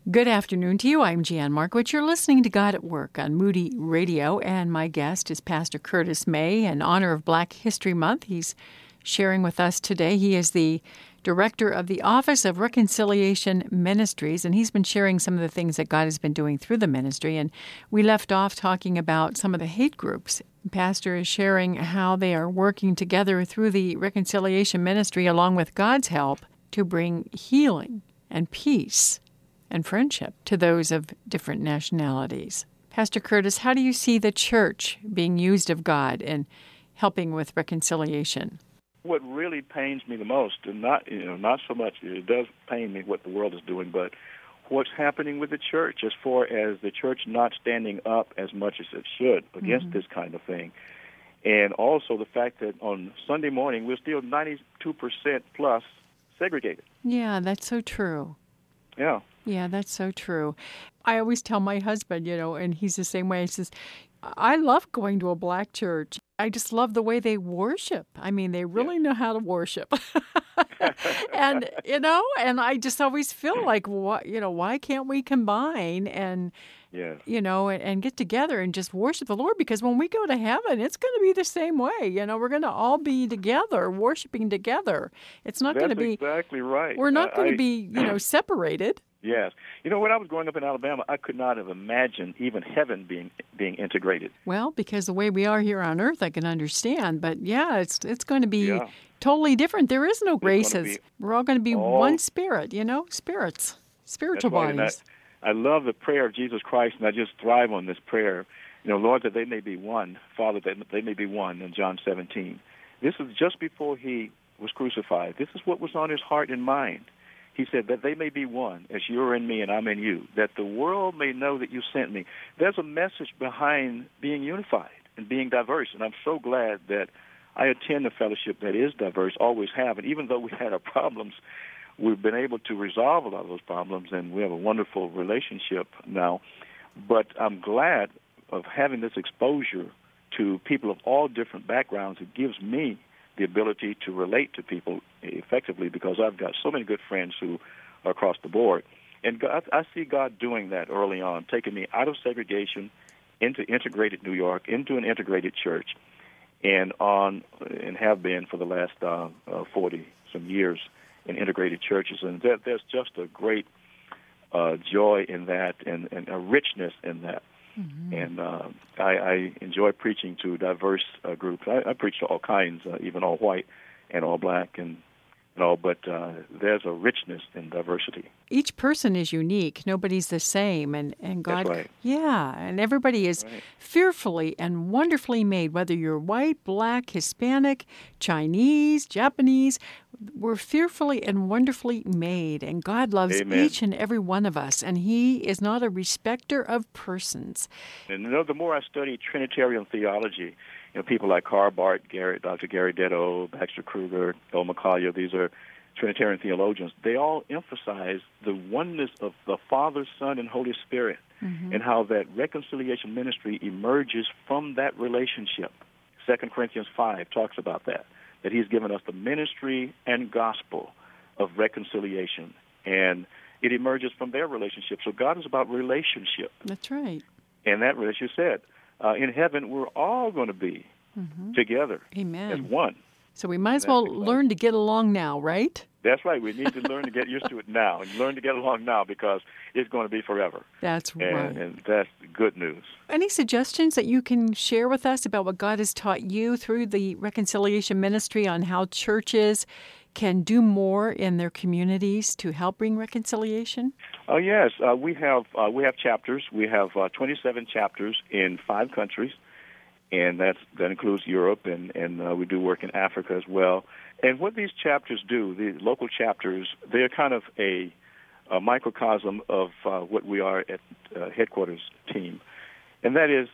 Good afternoon to you. I'm Jan Markowitz. You're listening to God at Work on Moody Radio, and my guest is Pastor Curtis May in honor of Black History Month. He's sharing with us today. He is the director of the Office of Reconciliation Ministries, and he's been sharing some of the things that God has been doing through the ministry. And we left off talking about some of the hate groups. Pastor is sharing how they are working together through the Reconciliation Ministry, along with God's help, to bring healing and peace and friendship to those of different nationalities. Pastor Curtis, how do you see the church being used of God in helping with reconciliation? What really pains me the most, and not so much, it does pain me what the world is doing, but what's happening with the church as far as the church not standing up as much as it should against this kind of thing. And also the fact that on Sunday morning, we're still 92% plus segregated. Yeah, that's so true. Yeah. Yeah, that's so true. I always tell my husband, and he's the same way. He says, I love going to a black church. I just love the way they worship. I mean, they really know how to worship. and I just always feel like, why can't we combine and, and get together and just worship the Lord? Because when we go to heaven, it's going to be the same way. We're going to all be together, worshiping together. It's not going to be... That's exactly right. We're not going to be, separated. Yes. When I was growing up in Alabama, I could not have imagined even heaven being integrated. Well, because the way we are here on earth, I can understand. But, it's going to be totally different. There is no races. We're all going to be one spirit, spirits, spiritual bodies. I love the prayer of Jesus Christ, and I just thrive on this prayer. Lord, that they may be one. Father, that they may be one in John 17. This is just before he was crucified. This is what was on his heart and mind. He said that they may be one, as you're in me and I'm in you, that the world may know that you sent me. There's a message behind being unified and being diverse, and I'm so glad that I attend a fellowship that is diverse, always have, and even though we had our problems, we've been able to resolve a lot of those problems, and we have a wonderful relationship now. But I'm glad of having this exposure to people of all different backgrounds. It gives me the ability to relate to people effectively because I've got so many good friends who are across the board. And God, I see God doing that early on, taking me out of segregation into integrated New York, into an integrated church, and have been for the last 40-some years in integrated churches. And there's just a great joy in that and a richness in that. Mm-hmm. And I enjoy preaching to diverse groups. I preach to all kinds, even all white and all black and all, but there's a richness in diversity. Each person is unique. Nobody's the same. And God, that's right. Yeah, and everybody is fearfully and wonderfully made, whether you're white, black, Hispanic, Chinese, Japanese. We're fearfully and wonderfully made, and God loves each and every one of us, and He is not a respecter of persons. And the more I study Trinitarian theology, people like Karl Barth, Dr. Gary Detto, Baxter Kruger, Bill McCollier, these are Trinitarian theologians. They all emphasize the oneness of the Father, Son, and Holy Spirit, and how that reconciliation ministry emerges from that relationship. 2 Corinthians 5 talks about that He's given us the ministry and gospel of reconciliation, and it emerges from their relationship. So God is about relationship. That's right. And that, as you said, in heaven, we're all going to be together as one. So we might as well learn to get along now, right? That's right. We need to learn to get used to it now and learn to get along now because it's going to be forever. That's right. And that's good news. Any suggestions that you can share with us about what God has taught you through the Reconciliation Ministry on how churches can do more in their communities to help bring reconciliation? Yes. We have chapters. We have 27 chapters in 5 countries, and that includes Europe, and we do work in Africa as well. And what these chapters do, the local chapters, they're kind of a microcosm of what we are at headquarters team. And that is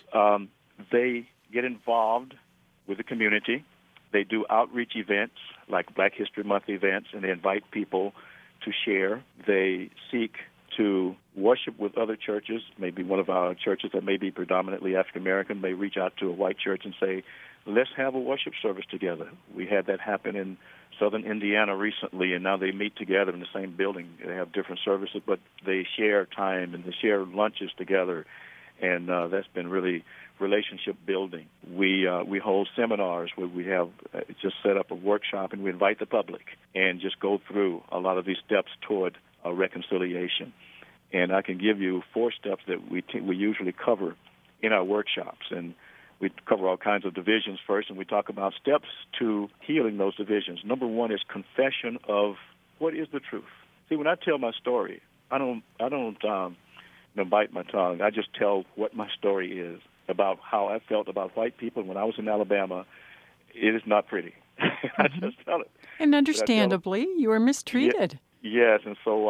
they get involved with the community. They do outreach events like Black History Month events, and they invite people to share. They seek to worship with other churches. Maybe one of our churches that may be predominantly African-American may reach out to a white church and say, let's have a worship service together. We had that happen in Southern Indiana recently, and now they meet together in the same building. They have different services, but they share time and they share lunches together, and that's been really relationship building. We hold seminars where we have just set up a workshop, and we invite the public and just go through a lot of these steps toward reconciliation. And I can give you 4 steps that we usually cover in our workshops, and we cover all kinds of divisions first, and we talk about steps to healing those divisions. Number 1 is confession of what is the truth. See, when I tell my story, I don't bite my tongue. I just tell what my story is about how I felt about white people when I was in Alabama. It is not pretty. I just tell it. And understandably, you were mistreated. Yes, and so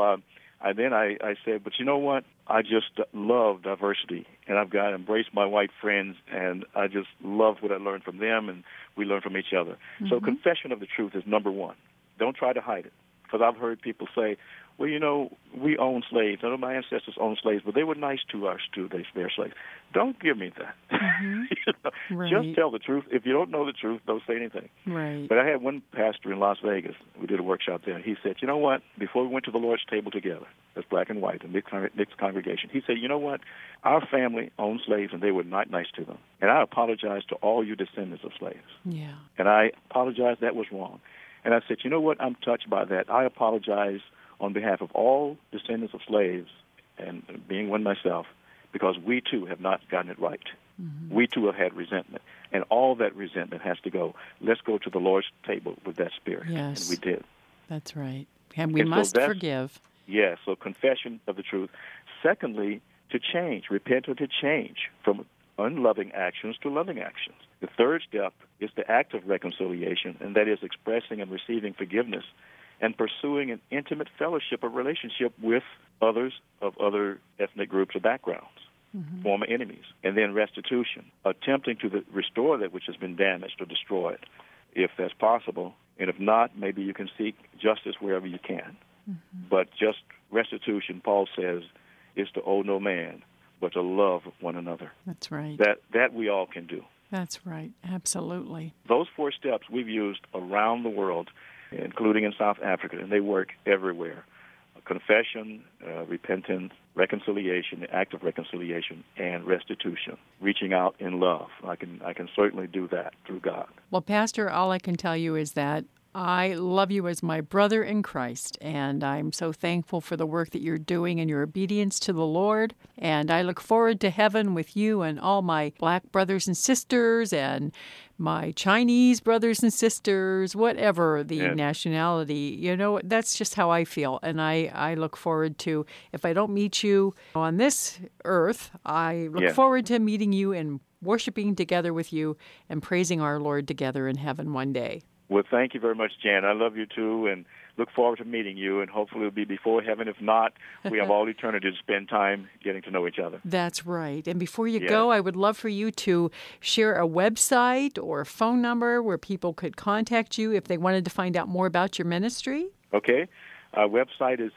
I said, but you know what? I just love diversity, and I've got to embrace my white friends, and I just love what I learned from them, and we learn from each other. Mm-hmm. So confession of the truth is number 1. Don't try to hide it, because I've heard people say, well, you know, we own slaves. I know my ancestors owned slaves, but they were nice to us too. They're slaves. Don't give me that. Mm-hmm. Right. Just tell the truth. If you don't know the truth, don't say anything. Right. But I had one pastor in Las Vegas. We did a workshop there. He said, you know what? Before we went to the Lord's table together, as black and white, a mixed congregation, he said, you know what? Our family owned slaves, and they were not nice to them. And I apologize to all you descendants of slaves. Yeah. And I apologize. That was wrong. And I said, you know what? I'm touched by that. I apologize on behalf of all descendants of slaves, and being one myself, because we too have not gotten it right. Mm-hmm. We too have had resentment, and all that resentment has to go. Let's go to the Lord's table with that spirit. Yes. And we did. That's right. And we must forgive. Yes, so confession of the truth. Secondly, to change, repent or to change from unloving actions to loving actions. The third step is the act of reconciliation, and that is expressing and receiving forgiveness and pursuing an intimate fellowship or relationship with others of other ethnic groups or backgrounds, former enemies. And then restitution, attempting to restore that which has been damaged or destroyed, if that's possible. And if not, maybe you can seek justice wherever you can. Mm-hmm. But just restitution, Paul says, is to owe no man, but to love one another. That's right. That we all can do. That's right. Absolutely. Those 4 steps we've used around the world, including in South Africa, and they work everywhere. Confession, repentance, reconciliation, the act of reconciliation, and restitution, reaching out in love. I can certainly do that through God. Well, Pastor, all I can tell you is that I love you as my brother in Christ, and I'm so thankful for the work that you're doing and your obedience to the Lord. And I look forward to heaven with you and all my black brothers and sisters and my Chinese brothers and sisters, whatever the nationality. You know, that's just how I feel. And I look forward to, if I don't meet you on this earth, I look forward to meeting you and worshiping together with you and praising our Lord together in heaven one day. Well, thank you very much, Jan. I love you, too, and look forward to meeting you, and hopefully it'll be before heaven. If not, we have all eternity to spend time getting to know each other. That's right. And before you go, I would love for you to share a website or a phone number where people could contact you if they wanted to find out more about your ministry. Okay. Our website is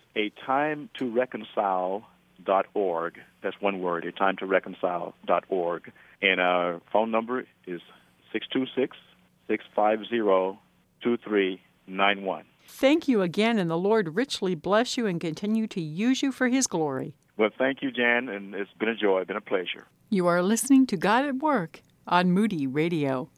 atimetoreconcile.org. That's one word, atimetoreconcile.org. And our phone number is 626-650-2391. Thank you again, and the Lord richly bless you and continue to use you for His glory. Well, thank you, Jan, and it's been a joy, been a pleasure. You are listening to God at Work on Moody Radio.